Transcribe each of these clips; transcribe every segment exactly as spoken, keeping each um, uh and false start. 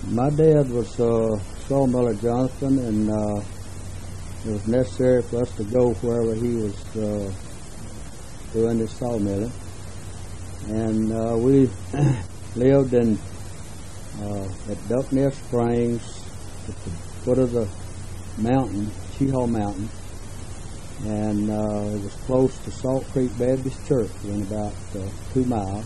My dad was uh, Sawmiller Johnson, and uh, it was necessary for us to go wherever he was uh, doing his sawmilling. And uh, we lived in uh, at Ducknell Springs, at the foot of the mountain, Cheehaw Mountain, and uh, it was close to Salt Creek Baptist Church, within about uh, two miles.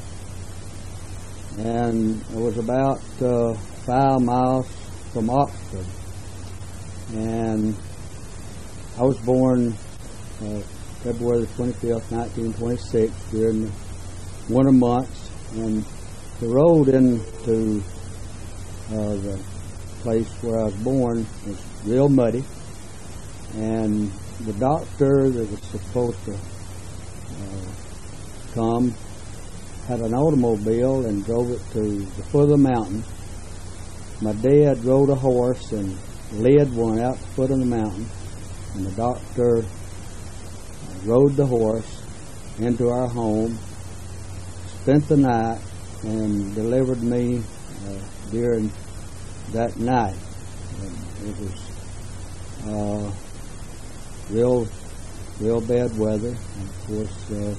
And it was about uh, five miles from Oxford. And I was born uh, February the twenty-fifth, nineteen twenty-six, during the winter months. And the road into uh, the place where I was born was real muddy. And the doctor that was supposed to uh, come had an automobile and drove it to the foot of the mountain. My dad rode a horse and led one out the foot of the mountain, and the doctor rode the horse into our home, spent the night, and delivered me uh, during that night. And it was uh, real, real bad weather, and of course, uh,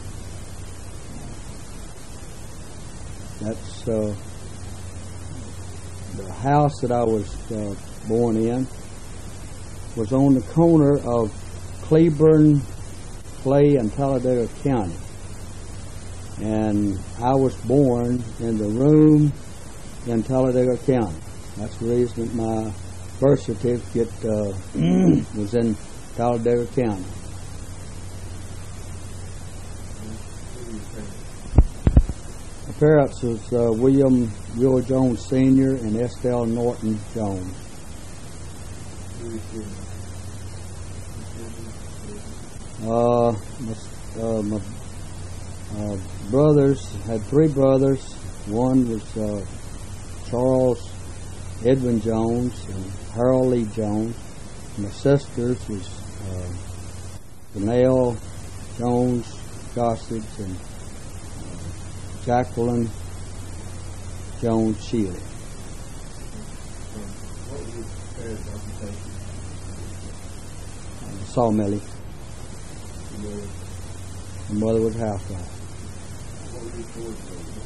that's uh, the house that I was uh, born in was on the corner of Cleburne, Clay, and Talladega County. And I was born in the room in Talladega County. That's the reason that my birth certificate uh, was in Talladega County. My parents was uh, William Will Jones Senior and Estelle Norton Jones. Uh, my, uh, my uh, brothers had three brothers. One was uh, Charles Edwin Jones and Harold Lee Jones. My sisters was uh, Janelle Jones Gossage and uh, Jacqueline Jones Shealy. What was your parents' occupation? Uh, Sawmilling. My mother was a housewife. What were your chores?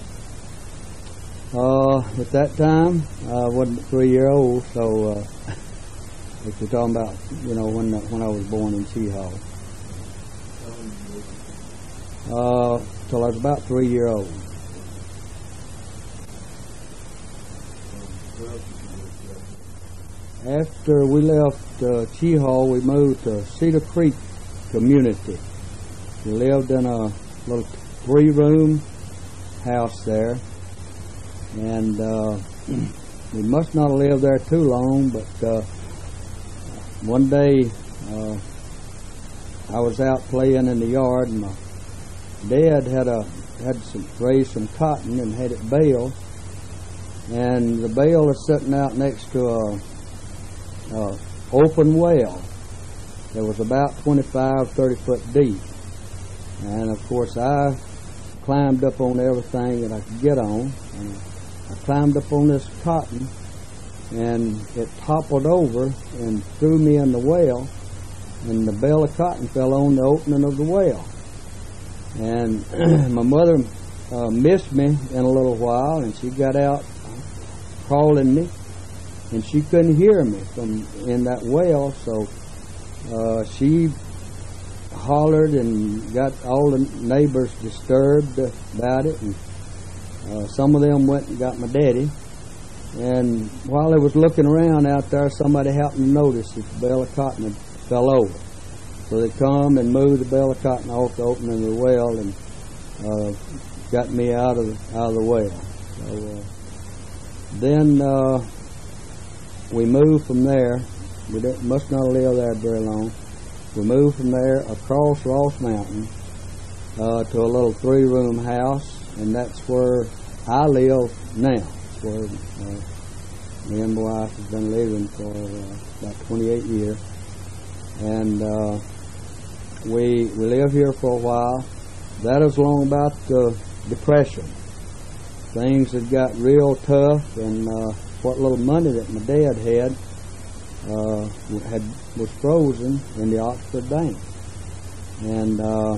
Uh, at that time, I wasn't three year old, so uh, if you're talking about, you know, when when I was born in Cheehaw, uh, till I was about three year old. After we left uh, Cheehaw, we moved to Cedar Creek Community. We lived in a little three-room house there, and uh, we must not have lived there too long, but uh, one day uh, I was out playing in the yard, and my dad had a had some raised some cotton and had it baled, and the bale is sitting out next to a, a open well that was about twenty-five, thirty foot deep. And of course I climbed up on everything that I could get on, and I climbed up on this cotton, and it toppled over and threw me in the well, and the bale of cotton fell on the opening of the well. And my mother uh, missed me in a little while, and she got out calling me, and she couldn't hear me from in that well, so uh, she hollered and got all the neighbors disturbed about it, and uh, some of them went and got my daddy. And while they was looking around out there, somebody happened to notice that the bale of cotton had fell over. So they come and moved the bale of cotton off the opening of the well and uh, got me out of the, out of the well. So uh, then uh, we moved from there. We didn't, must not have lived there very long. We moved from there across Ross Mountain uh, to a little three-room house, and that's where I live now. It's where uh, me and my wife have been living for uh, about twenty-eight years. And uh, we we lived here for a while. That is long about the Depression. things had got real tough, and uh, what little money that my dad had uh, had was frozen in the Oxford Bank. And uh,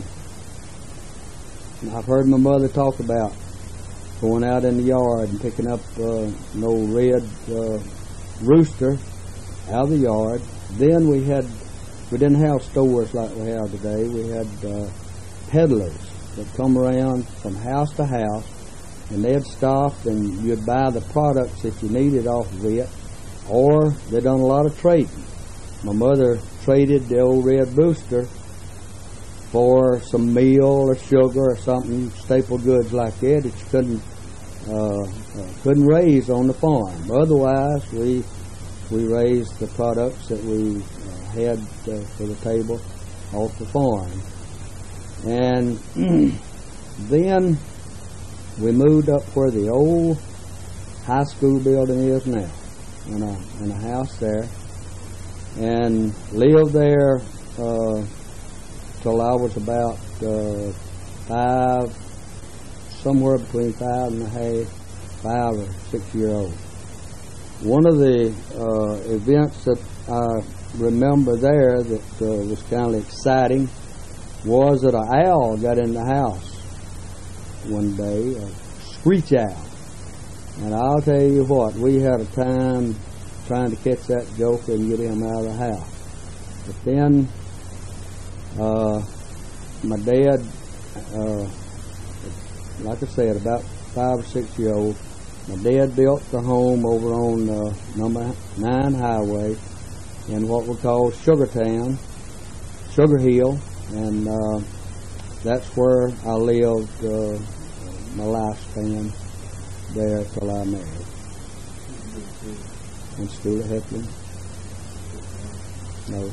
I've heard my mother talk about going out in the yard and picking up uh, an old red uh, rooster out of the yard. Then we had, we didn't have stores like we have today. We had uh, peddlers that come around from house to house, and they'd stop and you'd buy the products that you needed off of it, or they done a lot of trading. My mother traded the old red rooster for some meal or sugar or something, staple goods like that that you couldn't uh, uh, couldn't raise on the farm. Otherwise, we we raised the products that we uh, had uh, for the table off the farm. And then we moved up where the old high school building is now, in a in a house there, and lived there uh, till I was about uh, five, somewhere between five and a half, five or six year old. One of the uh, events that I remember there that uh, was kind of exciting was that an owl got in the house one day, a screech owl. And I'll tell you what, we had a time trying to catch that joker and get him out of the house. But then uh, my dad, uh, like I said, about five or six year old, my dad built the home over on uh, number nine highway in what we call Sugartown, Sugar Hill, and uh, that's where I lived uh, my lifespan there till I married. In school at Heflin? No.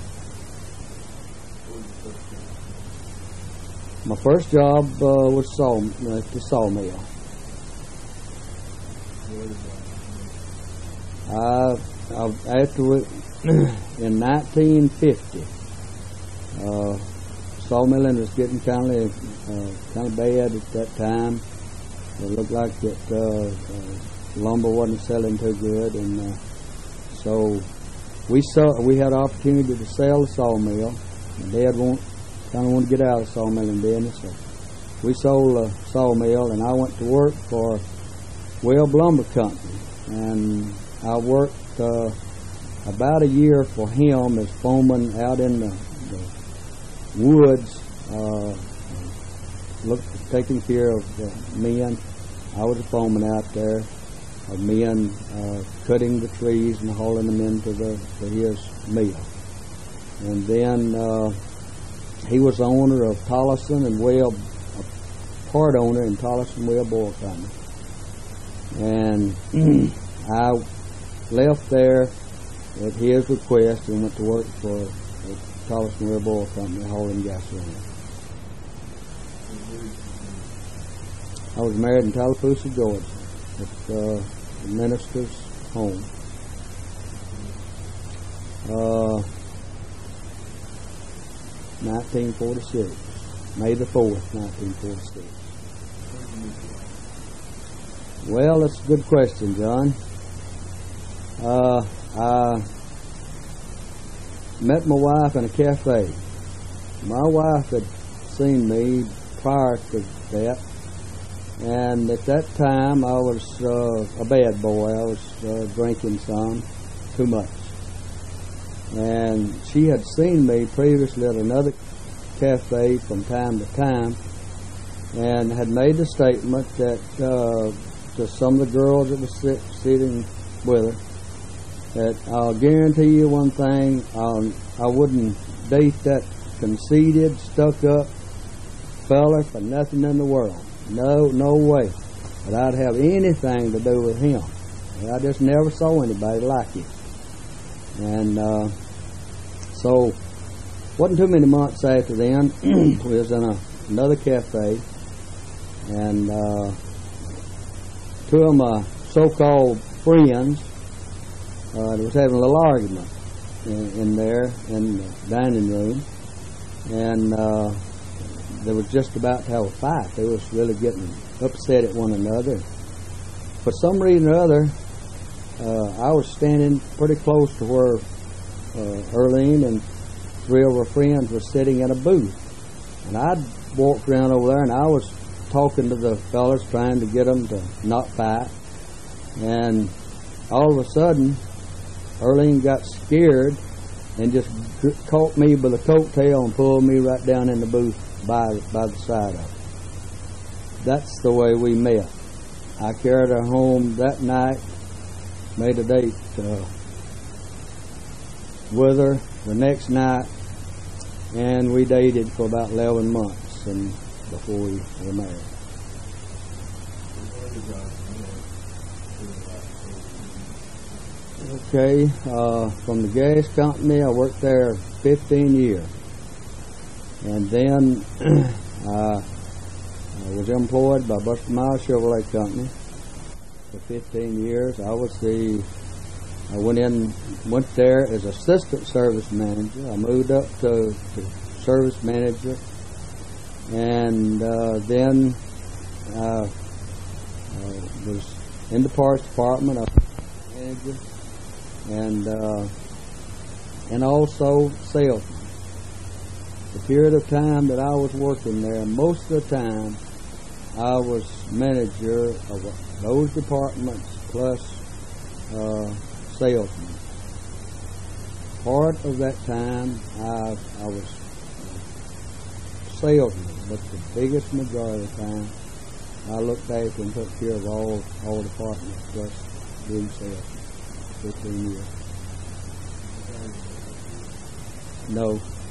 My first job uh, was saw, uh, at the sawmill. I, I after we, in nineteen fifty, uh, sawmilling was getting kind of uh, kind of bad at that time. It looked like that uh, uh, lumber wasn't selling too good, and uh, so we saw we had opportunity to sell the sawmill. My dad want, kind of wanted to get out of the sawmilling business, so we sold the sawmill, and I went to work for Webb Lumber Company, and I worked uh, about a year for him as foreman out in the, the woods, uh, look, taking care of uh, men. I was a foreman out there of men uh, cutting the trees and hauling them into the to his mill. And then uh, he was the owner of Tollison and Webb, a part owner in Tollison Webb Oil Company. And I left there at his request and went to work for the Tollison Webb Oil Company hauling gasoline. I was married in Tallapoosa, Georgia, at uh, the minister's home. Uh, nineteen forty-six, May the fourth, nineteen forty-six. Well, that's a good question, John. Uh, I met my wife in a cafe. My wife had seen me prior to that, and at that time I was uh, a bad boy. I was uh, drinking some, too much. And she had seen me previously at another cafe from time to time, and had made the statement that uh, to some of the girls that was sit, sitting with her, that I'll guarantee you one thing, I'll, I wouldn't date that conceited, stuck-up fella for nothing in the world. No, no way. But I'd have anything to do with him. I just never saw anybody like him. And uh, so, wasn't too many months after then, we was in a, another cafe, and uh, two of my so-called friends uh, was having a little argument in, in there in the dining room, and uh, they was just about to have a fight. They was really getting upset at one another. for some reason or other, uh, I was standing pretty close to where uh, Earlene and three of her friends were sitting in a booth. And I'd walked around over there, and I was talking to the fellas, trying to get them to not fight. And all of a sudden, Earlene got scared and just g- caught me by the coattail and pulled me right down in the booth by, by the side of it. That's the way we met. I carried her home that night, made a date uh, with her the next night, and we dated for about eleven months and before we were married. Okay, uh, from the gas company, I worked there fifteen years. And then uh, I was employed by Buster Miles Chevrolet Company for fifteen years. I was the, I went in, went there as assistant service manager. I moved up to, to service manager. And uh, then uh, uh, was in the parts department. I was manager. And uh, and also salesman. The period of time that I was working there, most of the time, I was manager of those departments plus uh, salesman. Part of that time, I I was salesman, but the biggest majority of the time, I looked after and took care of all all departments plus doing salesman. fifteen years. No.